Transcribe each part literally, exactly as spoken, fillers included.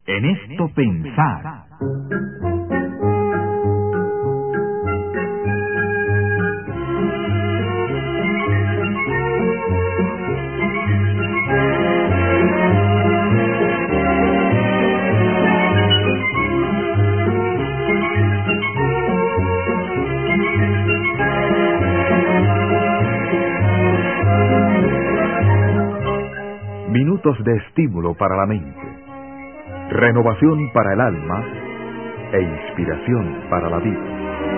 En esto pensar. Minutos de estímulo para la mente, renovación para el alma e inspiración para la vida.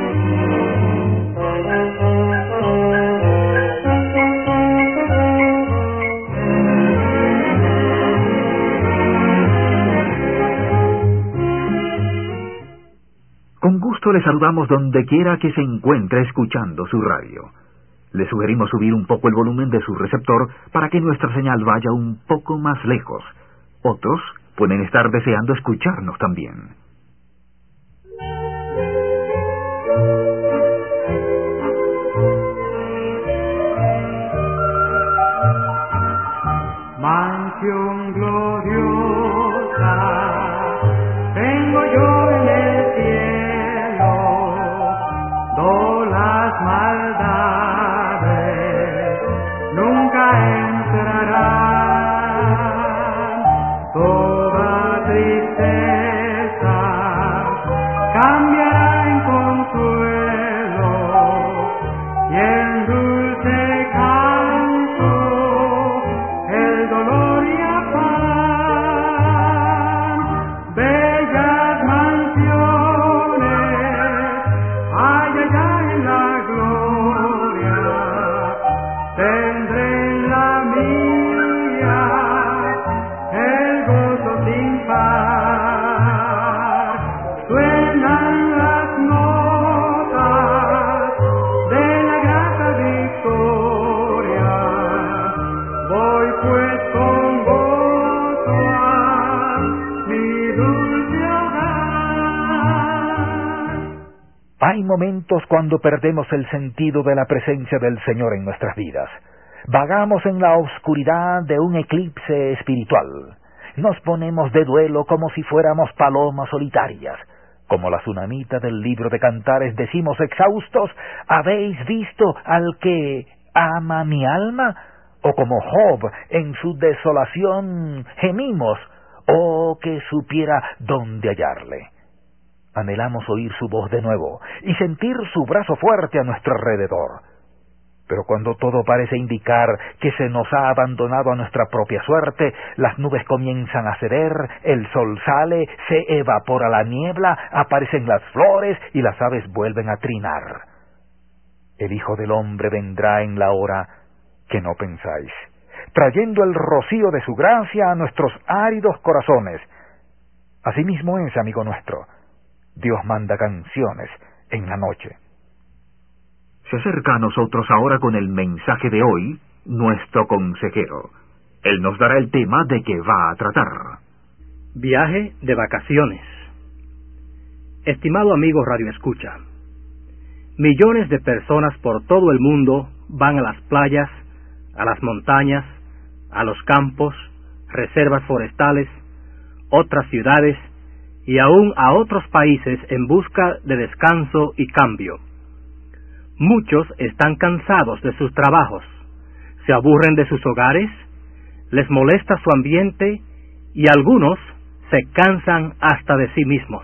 Con gusto le saludamos donde quiera que se encuentre escuchando su radio. Le sugerimos subir un poco el volumen de su receptor para que nuestra señal vaya un poco más lejos. Otros pueden estar deseando escucharnos también. Mansión gloriosa, tengo yo en el cielo, do las maldades nunca entrarán, toda tristeza cambiará en consuelo y en dulce canto el dolor y afán. Bellas mansiones hay allá en la gloria, tendré en la mía el gozo sin par. Suenan las notas de la grata victoria, voy pues con gozo a mi dulce hogar. Hay momentos cuando perdemos el sentido de la presencia del Señor en nuestras vidas. Vagamos en la oscuridad de un eclipse espiritual. Nos ponemos de duelo como si fuéramos palomas solitarias. Como la tsunamita del libro de Cantares decimos exhaustos, ¿habéis visto al que ama mi alma? O como Job en su desolación gemimos, oh que supiera dónde hallarle. Anhelamos oír su voz de nuevo y sentir su brazo fuerte a nuestro alrededor. Pero cuando todo parece indicar que se nos ha abandonado a nuestra propia suerte, las nubes comienzan a ceder, el sol sale, se evapora la niebla, aparecen las flores y las aves vuelven a trinar. El Hijo del Hombre vendrá en la hora que no pensáis, trayendo el rocío de su gracia a nuestros áridos corazones. Asimismo es, amigo nuestro, Dios manda canciones en la noche. Se acerca a nosotros ahora con el mensaje de hoy, nuestro consejero. Él nos dará el tema de que va a tratar. Viaje de vacaciones. Estimado amigo Radio Escucha, millones de personas por todo el mundo van a las playas, a las montañas, a los campos, reservas forestales, otras ciudades y aún a otros países en busca de descanso y cambio. Muchos están cansados de sus trabajos, se aburren de sus hogares, les molesta su ambiente y algunos se cansan hasta de sí mismos.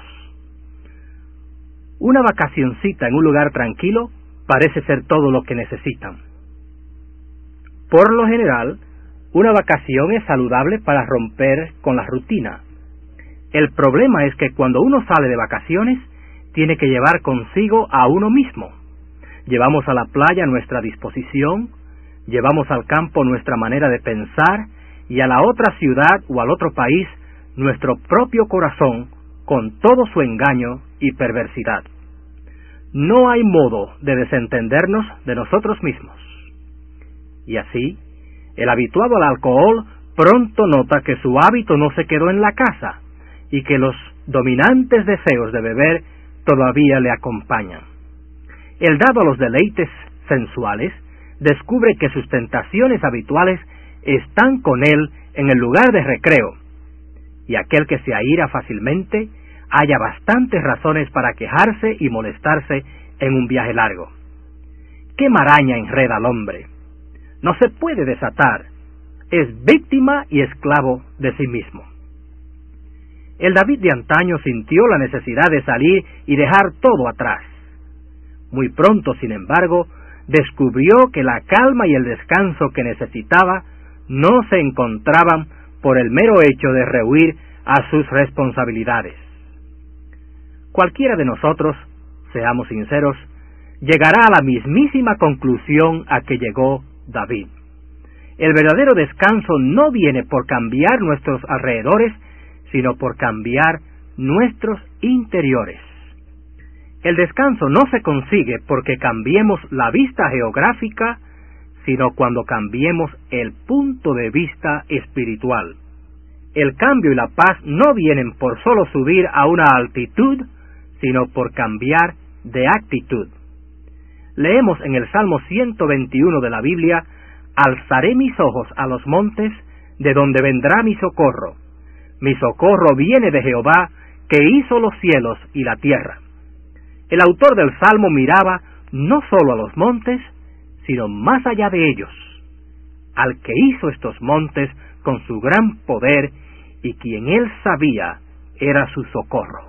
Una vacacioncita en un lugar tranquilo parece ser todo lo que necesitan. Por lo general, una vacación es saludable para romper con la rutina. El problema es que cuando uno sale de vacaciones, tiene que llevar consigo a uno mismo. Llevamos a la playa nuestra disposición, llevamos al campo nuestra manera de pensar y a la otra ciudad o al otro país nuestro propio corazón con todo su engaño y perversidad. No hay modo de desentendernos de nosotros mismos. Y así, el habituado al alcohol pronto nota que su hábito no se quedó en la casa y que los dominantes deseos de beber todavía le acompañan. El dado a los deleites sensuales descubre que sus tentaciones habituales están con él en el lugar de recreo, y aquel que se aira fácilmente haya bastantes razones para quejarse y molestarse en un viaje largo. ¿Qué maraña enreda al hombre? No se puede desatar, es víctima y esclavo de sí mismo. El David de antaño sintió la necesidad de salir y dejar todo atrás. Muy pronto, sin embargo, descubrió que la calma y el descanso que necesitaba no se encontraban por el mero hecho de rehuir a sus responsabilidades. Cualquiera de nosotros, seamos sinceros, llegará a la mismísima conclusión a que llegó David. El verdadero descanso no viene por cambiar nuestros alrededores, sino por cambiar nuestros interiores. El descanso no se consigue porque cambiemos la vista geográfica, sino cuando cambiemos el punto de vista espiritual. El cambio y la paz no vienen por solo subir a una altitud, sino por cambiar de actitud. Leemos en el Salmo ciento veintiuno de la Biblia: «Alzaré mis ojos a los montes, de donde vendrá mi socorro. Mi socorro viene de Jehová, que hizo los cielos y la tierra». El autor del Salmo miraba no solo a los montes, sino más allá de ellos, al que hizo estos montes con su gran poder y quien él sabía era su socorro.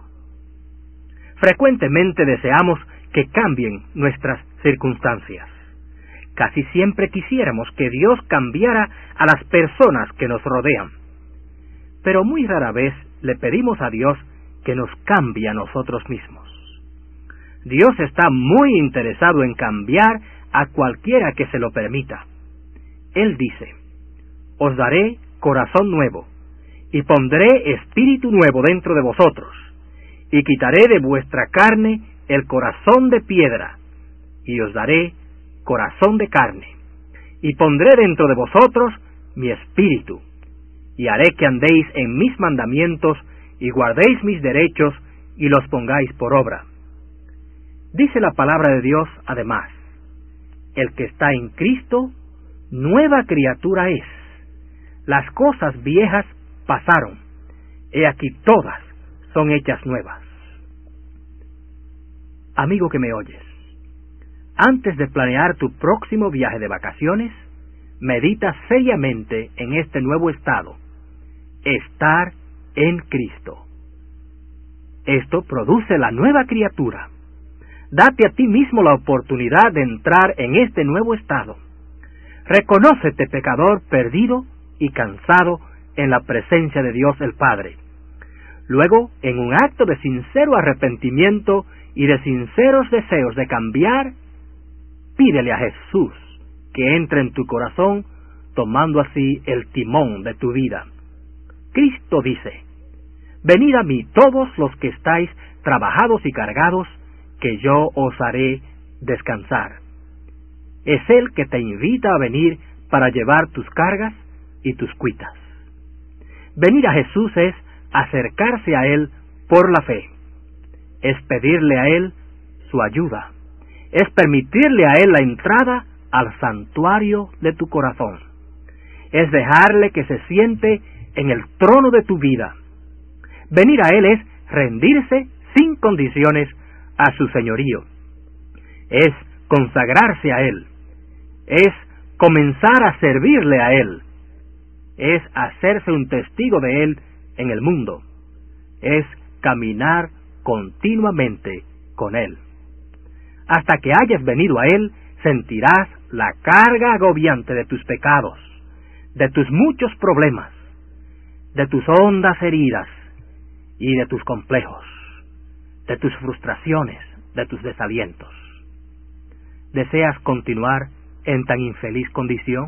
Frecuentemente deseamos que cambien nuestras circunstancias. Casi siempre quisiéramos que Dios cambiara a las personas que nos rodean, pero muy rara vez le pedimos a Dios que nos cambie a nosotros mismos. Dios está muy interesado en cambiar a cualquiera que se lo permita. Él dice: «Os daré corazón nuevo, y pondré espíritu nuevo dentro de vosotros, y quitaré de vuestra carne el corazón de piedra, y os daré corazón de carne, y pondré dentro de vosotros mi espíritu, y haré que andéis en mis mandamientos, y guardéis mis derechos, y los pongáis por obra». Dice la palabra de Dios además: «El que está en Cristo, nueva criatura es. Las cosas viejas pasaron, he aquí todas son hechas nuevas». Amigo que me oyes, antes de planear tu próximo viaje de vacaciones, medita seriamente en este nuevo estado: estar en Cristo. Esto produce la nueva criatura. Date a ti mismo la oportunidad de entrar en este nuevo estado. Reconócete pecador perdido y cansado en la presencia de Dios el Padre. Luego, en un acto de sincero arrepentimiento y de sinceros deseos de cambiar, pídele a Jesús que entre en tu corazón, tomando así el timón de tu vida. Cristo dice: «Venid a mí todos los que estáis trabajados y cargados, que yo os haré descansar». Es Él que te invita a venir para llevar tus cargas y tus cuitas. Venir a Jesús es acercarse a Él por la fe, es pedirle a Él su ayuda, es permitirle a Él la entrada al santuario de tu corazón, es dejarle que se siente en el trono de tu vida. Venir a Él es rendirse sin condiciones a su señorío, es consagrarse a Él, es comenzar a servirle a Él, es hacerse un testigo de Él en el mundo, es caminar continuamente con Él. Hasta que hayas venido a Él, sentirás la carga agobiante de tus pecados, de tus muchos problemas, de tus hondas heridas y de tus complejos, de tus frustraciones, de tus desalientos. ¿Deseas continuar en tan infeliz condición?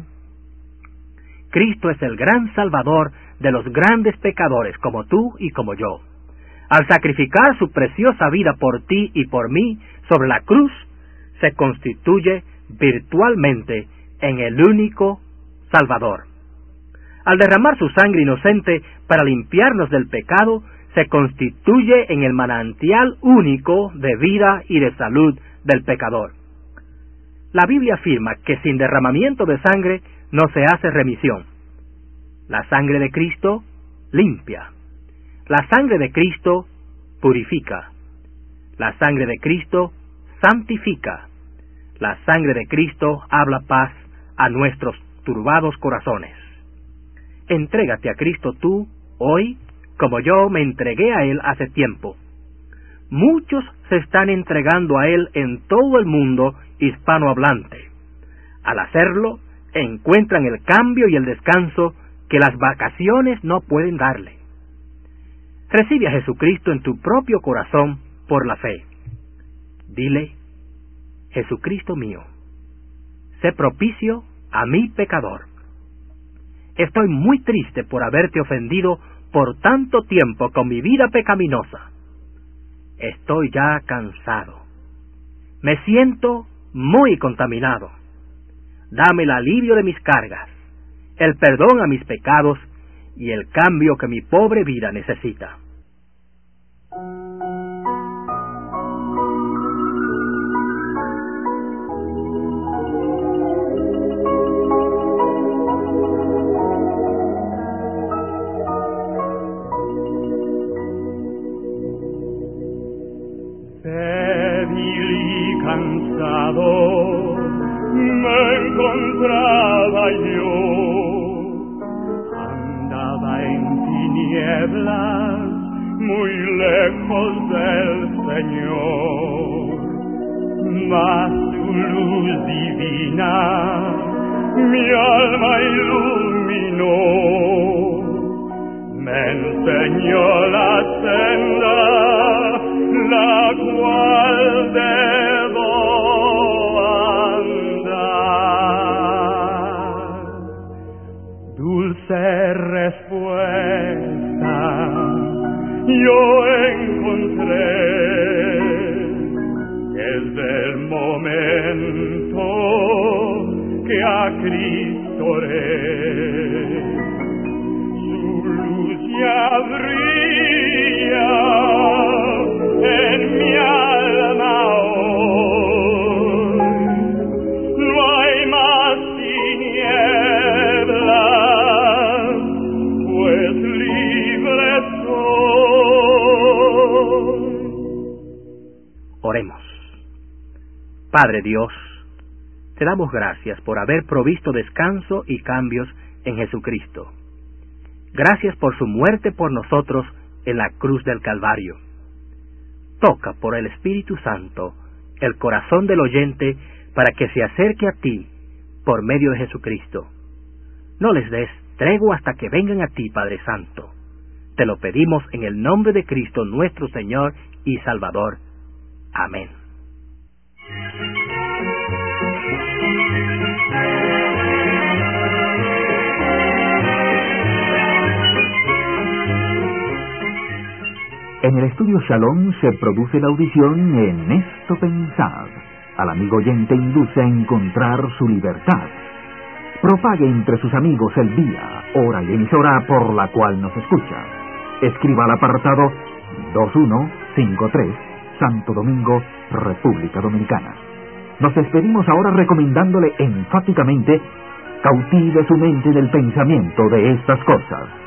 Cristo es el gran Salvador de los grandes pecadores como tú y como yo. Al sacrificar su preciosa vida por ti y por mí sobre la cruz, se constituye virtualmente en el único Salvador. Al derramar su sangre inocente para limpiarnos del pecado, se constituye en el manantial único de vida y de salud del pecador. La Biblia afirma que sin derramamiento de sangre no se hace remisión. La sangre de Cristo limpia, La sangre de Cristo purifica. La sangre de Cristo santifica. La sangre de Cristo habla paz a nuestros turbados corazones. Entrégate a Cristo tú, hoy, como yo me entregué a Él hace tiempo. Muchos se están entregando a Él en todo el mundo hispanohablante. Al hacerlo, encuentran el cambio y el descanso que las vacaciones no pueden darle. Recibe a Jesucristo en tu propio corazón por la fe. Dile: Jesucristo mío, sé propicio a mi pecador. Estoy muy triste por haberte ofendido por tanto tiempo con mi vida pecaminosa. Estoy ya cansado. Me siento muy contaminado. Dame el alivio de mis cargas, el perdón a mis pecados y el cambio que mi pobre vida necesita. Débil y cansado me encontraba yo, andaba en tinieblas muy lejos del Señor, mas su luz divina mi alma iluminó, me enseñó la senda la cual debo dulce respuesta yo encontré desde el momento que a Cristo oré. Su luz ya brilla en mi alma hoy, no hay más tinieblas, pues libre soy. Oremos. Padre Dios, te damos gracias por haber provisto descanso y cambios en Jesucristo. Gracias por su muerte por nosotros en la cruz del Calvario. Toca por el Espíritu Santo el corazón del oyente para que se acerque a ti por medio de Jesucristo. No les des tregua hasta que vengan a ti, Padre Santo. Te lo pedimos en el nombre de Cristo nuestro Señor y Salvador. Amén. En el estudio Shalom se produce la audición En Esto Pensad. Al amigo oyente induce a encontrar su libertad. Propague entre sus amigos el día, hora y emisora por la cual nos escucha. Escriba al apartado dos uno cinco tres, Santo Domingo, República Dominicana. Nos despedimos ahora recomendándole enfáticamente: cautive su mente del pensamiento de estas cosas.